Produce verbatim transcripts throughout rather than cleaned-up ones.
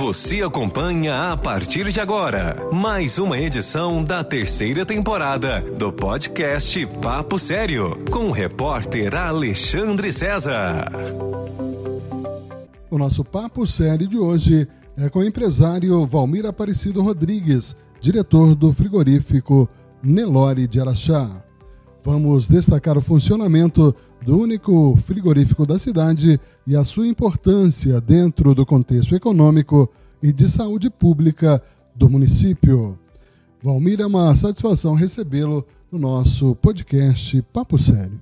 Você acompanha a partir de agora mais uma edição da terceira temporada do podcast Papo Sério, com o repórter Alexandre César. O nosso Papo Sério de hoje é com o empresário Valmir Aparecido Rodrigues, diretor do frigorífico Nelore de Araxá. Vamos destacar o funcionamento do único frigorífico da cidade e a sua importância dentro do contexto econômico e de saúde pública do município. Valmir, é uma satisfação recebê-lo no nosso podcast Papo Sério.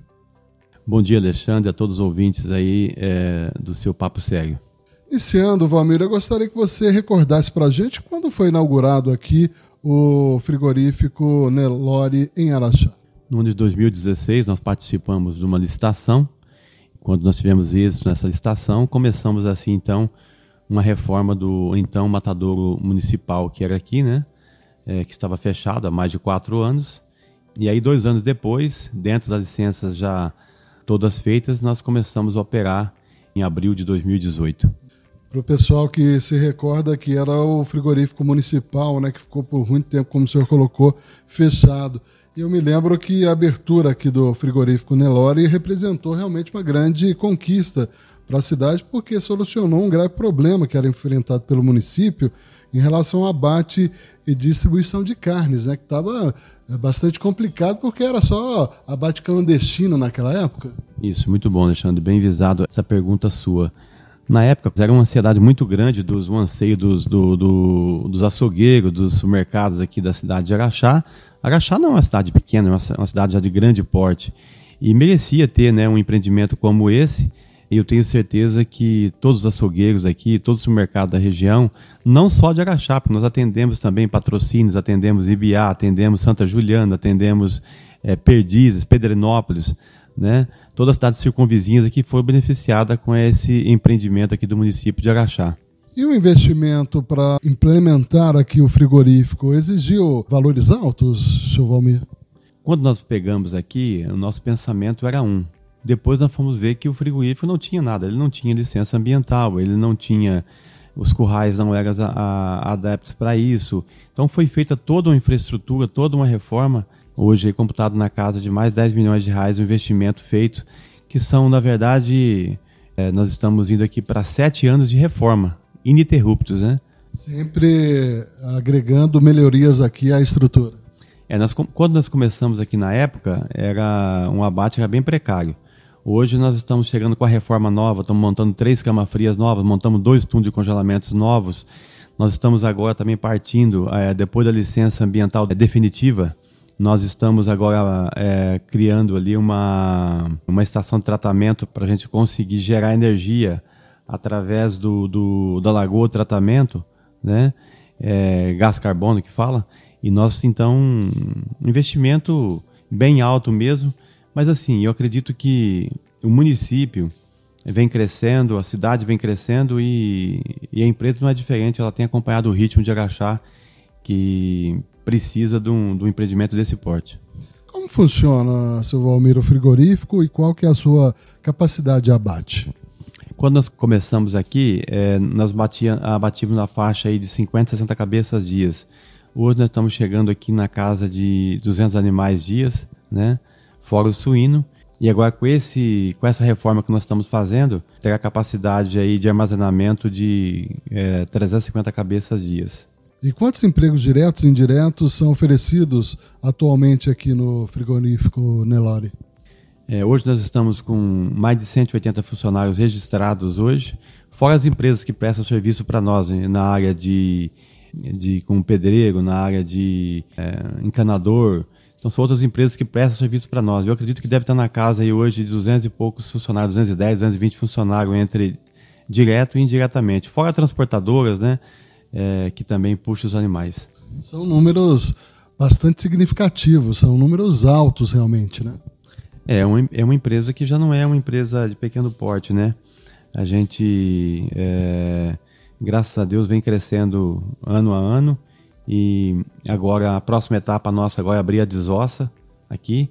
Bom dia, Alexandre, a todos os ouvintes aí é, do seu Papo Sério. Iniciando, Valmir, eu gostaria que você recordasse para a gente quando foi inaugurado aqui o frigorífico Nelore em Araxá. No ano de dois mil e dezesseis, nós participamos de uma licitação. Quando nós tivemos êxito nessa licitação, começamos assim, então, uma reforma do então matadouro municipal que era aqui, né? É, que estava fechado há mais de quatro anos. E aí, dois anos depois, dentro das licenças já todas feitas, nós começamos a operar em abril de dois mil e dezoito. Para o pessoal que se recorda que era o frigorífico municipal, né, que ficou por muito tempo, como o senhor colocou, fechado. E eu me lembro que a abertura aqui do frigorífico Nelore representou realmente uma grande conquista para a cidade, porque solucionou um grave problema que era enfrentado pelo município em relação ao abate e distribuição de carnes, né, que estava bastante complicado porque era só abate clandestino naquela época. Isso, muito bom, Alexandre, bem visado essa pergunta sua. Na época, era uma ansiedade muito grande, dos, um anseio dos, do, do, dos açougueiros, dos supermercados aqui da cidade de Araxá. Araxá não é uma cidade pequena, é uma, uma cidade já de grande porte. E merecia ter, né, um empreendimento como esse. E eu tenho certeza que todos os açougueiros aqui, todos os supermercados da região, não só de Araxá, porque nós atendemos também Patrocínios, atendemos Ibiá, atendemos Santa Juliana, atendemos é, Perdizes, Pedrinópolis, né? Todas as cidades circunvizinhas aqui foram beneficiadas com esse empreendimento aqui do município de Araxá. E o investimento para implementar aqui o frigorífico exigiu valores altos, senhor Valmir? Quando nós pegamos aqui, o nosso pensamento era um. Depois nós fomos ver que o frigorífico não tinha nada, ele não tinha licença ambiental, ele não tinha, os currais não eram adeptos para isso. Então foi feita toda uma infraestrutura, toda uma reforma. Hoje é computado na casa de mais de dez milhões de reais o investimento feito, que são, na verdade, é, nós estamos indo aqui para sete anos de reforma, ininterruptos, né? Sempre agregando melhorias aqui à estrutura. É, nós, quando nós começamos aqui na época, era um abate era bem precário. Hoje nós estamos chegando com a reforma nova, estamos montando três camas frias novas, montamos dois túneis de congelamentos novos. Nós estamos agora também partindo, é, depois da licença ambiental definitiva, nós estamos agora é, criando ali uma, uma estação de tratamento para a gente conseguir gerar energia através do, do, da lagoa de tratamento, né? É, gás carbono que fala. E nós, então, um investimento bem alto mesmo. Mas assim, eu acredito que o município vem crescendo, a cidade vem crescendo e, e a empresa não é diferente. Ela tem acompanhado o ritmo de Araxá, que precisa de um, de um empreendimento desse porte. Como funciona, seu Valmir, o frigorífico e qual que é a sua capacidade de abate? Quando nós começamos aqui, é, nós batia, abatíamos na faixa aí de cinquenta, sessenta cabeças dias. Hoje nós estamos chegando aqui na casa de duzentos animais dias, né? Fora o suíno. E agora com, esse, com essa reforma que nós estamos fazendo, terá a capacidade aí de armazenamento de é, trezentas e cinquenta cabeças dias. E quantos empregos diretos e indiretos são oferecidos atualmente aqui no frigorífico Nelore? É, hoje nós estamos com mais de cento e oitenta funcionários registrados hoje, fora as empresas que prestam serviço para nós, na área de, de como pedreiro, na área de é, encanador. Então são outras empresas que prestam serviço para nós. Eu acredito que deve estar na casa aí hoje de duzentos e poucos funcionários, duzentos e dez, duzentos e vinte funcionários entre direto e indiretamente. Fora transportadoras, né? É, que também puxa os animais. São números bastante significativos, são números altos realmente, né? É uma, é uma empresa que já não é uma empresa de pequeno porte, né? A gente, é, graças a Deus, vem crescendo ano a ano e agora a próxima etapa nossa agora é abrir a desossa aqui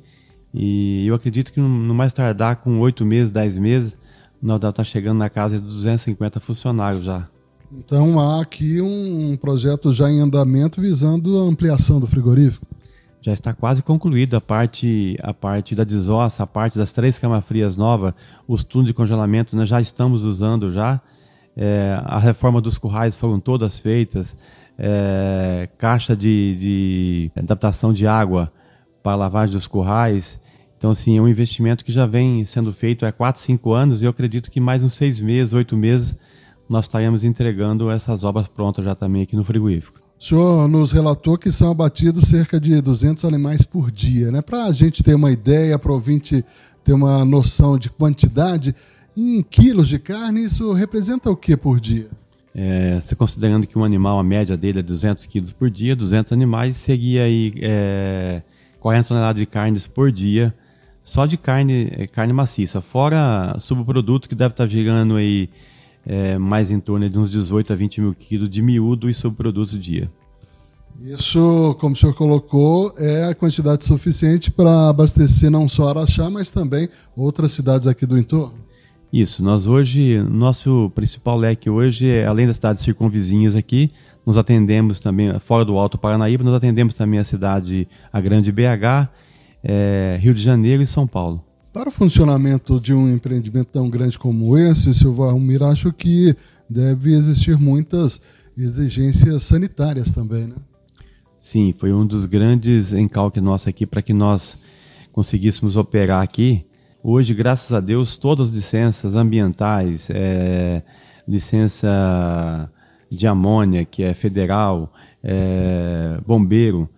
e eu acredito que no, no mais tardar com oito meses, dez meses, nós estamos chegando na casa de duzentos e cinquenta funcionários já. Então há aqui um projeto já em andamento visando a ampliação do frigorífico. Já está quase concluído a parte, a parte da desossa, a parte das três camas frias novas, os túneis de congelamento nós já estamos usando já. É, a reforma dos currais foram todas feitas, é, caixa de, de adaptação de água para a lavagem dos currais. Então, assim, é um investimento que já vem sendo feito há quatro, cinco anos e eu acredito que mais uns seis meses, oito meses, nós estaremos entregando essas obras prontas já também aqui no frigorífico. O senhor nos relatou que são abatidos cerca de duzentos animais por dia, né? Para a gente ter uma ideia, para o ouvinte ter uma noção de quantidade, em quilos de carne, isso representa o que por dia? É, você considerando que um animal, a média dele é duzentos quilos por dia, duzentos animais, seria aí é, quarenta toneladas de carnes por dia, só de carne, carne maciça, fora subproduto que deve estar girando aí é, mais em torno de uns dezoito a vinte mil quilos de miúdo e subprodutos dia. Isso, como o senhor colocou, é a quantidade suficiente para abastecer não só Araxá, mas também outras cidades aqui do entorno? Isso, nós hoje, nosso principal leque hoje, é, além das cidades circunvizinhas aqui, nós atendemos também, fora do Alto Paranaíba, nós atendemos também a cidade, a grande B H, é, Rio de Janeiro e São Paulo. Para o funcionamento de um empreendimento tão grande como esse, senhor Valmir, acho que deve existir muitas exigências sanitárias também, né? Sim, foi um dos grandes encalques nossos aqui para que nós conseguíssemos operar aqui. Hoje, graças a Deus, todas as licenças ambientais, é, licença de amônia, que é federal, é, bombeiro,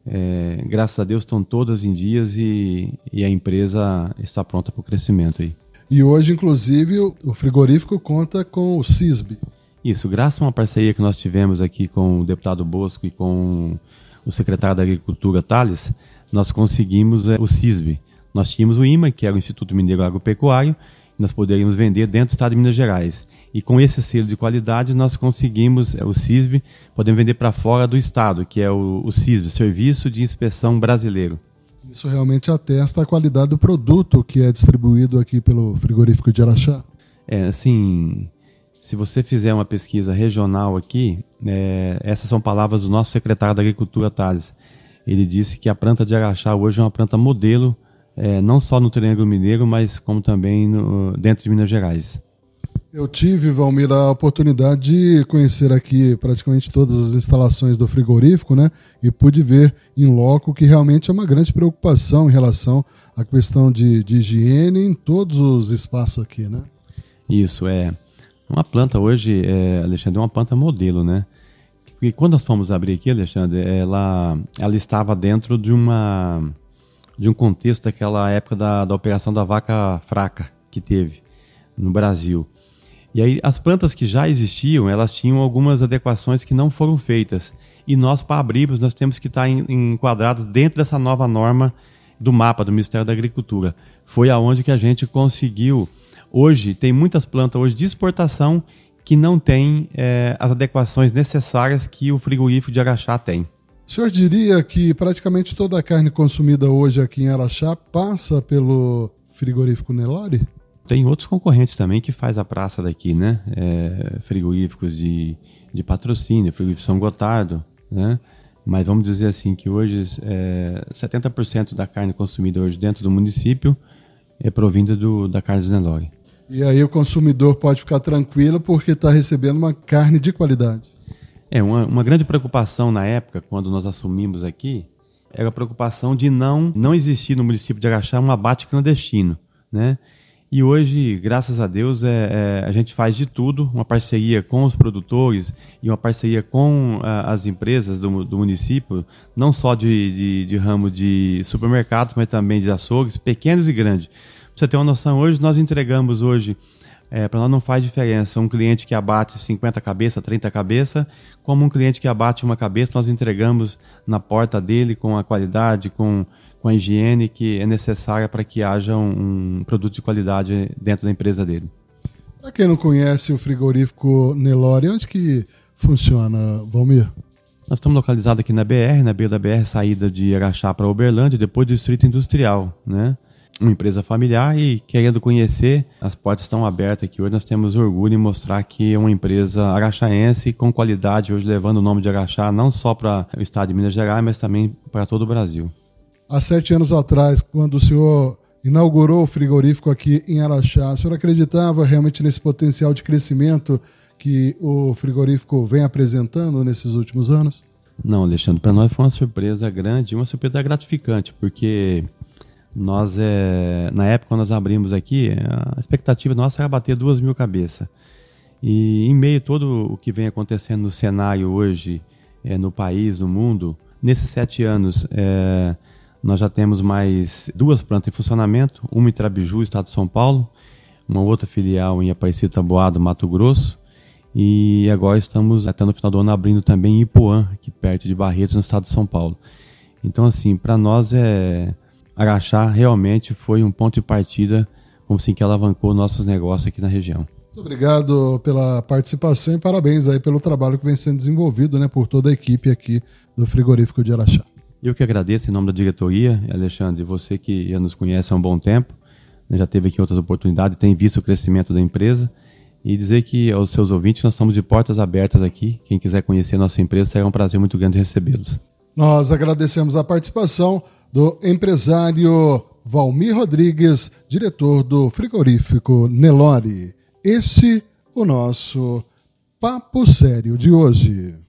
é, graças a Deus estão todas em dias e, e a empresa está pronta para o crescimento aí. E hoje, inclusive, o frigorífico conta com o CISB. Isso, graças a uma parceria que nós tivemos aqui com o deputado Bosco e com o secretário da Agricultura, Thales, nós conseguimos é, o CISB. Nós tínhamos o I M A, que era o Instituto Mineiro Agropecuário, e nós poderíamos vender dentro do estado de Minas Gerais. E com esse selo de qualidade, nós conseguimos o CISB, podemos vender para fora do estado, que é o, o CISB, Serviço de Inspeção Brasileiro. Isso realmente atesta a qualidade do produto que é distribuído aqui pelo frigorífico de Araxá? É, assim, se você fizer uma pesquisa regional aqui, é, essas são palavras do nosso secretário da Agricultura, Thales. Ele disse que a planta de Araxá hoje é uma planta modelo, É, não só no Triângulo Mineiro, mas como também no, dentro de Minas Gerais. Eu tive, Valmir, a oportunidade de conhecer aqui praticamente todas as instalações do frigorífico, né? E pude ver em loco que realmente é uma grande preocupação em relação à questão de, de higiene em todos os espaços aqui, né? Isso, é. Uma planta hoje, é, Alexandre, é uma planta modelo, né? E quando nós fomos abrir aqui, Alexandre, ela, ela estava dentro de uma... de um contexto daquela época da, da operação da vaca fraca que teve no Brasil. E aí as plantas que já existiam, elas tinham algumas adequações que não foram feitas. E nós, para abrirmos, nós temos que estar em, em enquadrados dentro dessa nova norma do mapa do Ministério da Agricultura. Foi aonde que a gente conseguiu. Hoje, tem muitas plantas hoje de exportação que não têm é, as adequações necessárias que o frigorífico de Araxá tem. O senhor diria que praticamente toda a carne consumida hoje aqui em Araxá passa pelo frigorífico Nelore? Tem outros concorrentes também que faz a praça daqui, né? É, frigoríficos de, de patrocínio, frigorífico São Gotardo, né? Mas vamos dizer assim que hoje é, setenta por cento da carne consumida hoje dentro do município é provinda do, da carne de Nelore. E aí o consumidor pode ficar tranquilo porque está recebendo uma carne de qualidade. É, uma, uma grande preocupação na época, quando nós assumimos aqui, era a preocupação de não, não existir no município de Araxá um abate clandestino, né? E hoje, graças a Deus, é, é, a gente faz de tudo, uma parceria com os produtores e uma parceria com a, as empresas do, do município, não só de, de, de ramo de supermercados, mas também de açougues, pequenos e grandes. Pra você ter uma noção, hoje nós entregamos hoje, é, para nós não faz diferença, um cliente que abate cinquenta cabeças, trinta cabeças, como um cliente que abate uma cabeça, nós entregamos na porta dele com a qualidade, com... com a higiene que é necessária para que haja um, um produto de qualidade dentro da empresa dele. Para quem não conhece o frigorífico Nelore, onde que funciona, Valmir? Nós estamos localizados aqui na B R, na beira da B R, saída de Araxá para Uberlândia, depois do Distrito Industrial, né? uma empresa familiar e querendo conhecer, as portas estão abertas aqui. Hoje nós temos orgulho em mostrar que é uma empresa araxaense com qualidade, hoje levando o nome de Araxá não só para o estado de Minas Gerais, mas também para todo o Brasil. Há sete anos atrás, quando o senhor inaugurou o frigorífico aqui em Araxá, o senhor acreditava realmente nesse potencial de crescimento que o frigorífico vem apresentando nesses últimos anos? Não, Alexandre, para nós foi uma surpresa grande, uma surpresa gratificante, porque nós, é, na época, quando nós abrimos aqui, a expectativa nossa era bater duas mil cabeças. E em meio a todo o que vem acontecendo no cenário hoje, é, no país, no mundo, nesses sete anos, é, nós já temos mais duas plantas em funcionamento, uma em Trabiju, estado de São Paulo, uma outra filial em Aparecido Taboado, Mato Grosso, e agora estamos, até no final do ano, abrindo também em Ipuã, aqui perto de Barretos, no estado de São Paulo. Então, assim, para nós, é, Araxá realmente foi um ponto de partida, como assim, que alavancou nossos negócios aqui na região. Muito obrigado pela participação e parabéns aí pelo trabalho que vem sendo desenvolvido, né, por toda a equipe aqui do Frigorífico de Araxá. Eu que agradeço em nome da diretoria, Alexandre, você que já nos conhece há um bom tempo, já teve aqui outras oportunidades, tem visto o crescimento da empresa, e dizer que aos seus ouvintes nós estamos de portas abertas aqui. Quem quiser conhecer a nossa empresa, será um prazer muito grande recebê-los. Nós agradecemos a participação do empresário Valmir Rodrigues, diretor do frigorífico Nelore. Esse o nosso Papo Sério de hoje.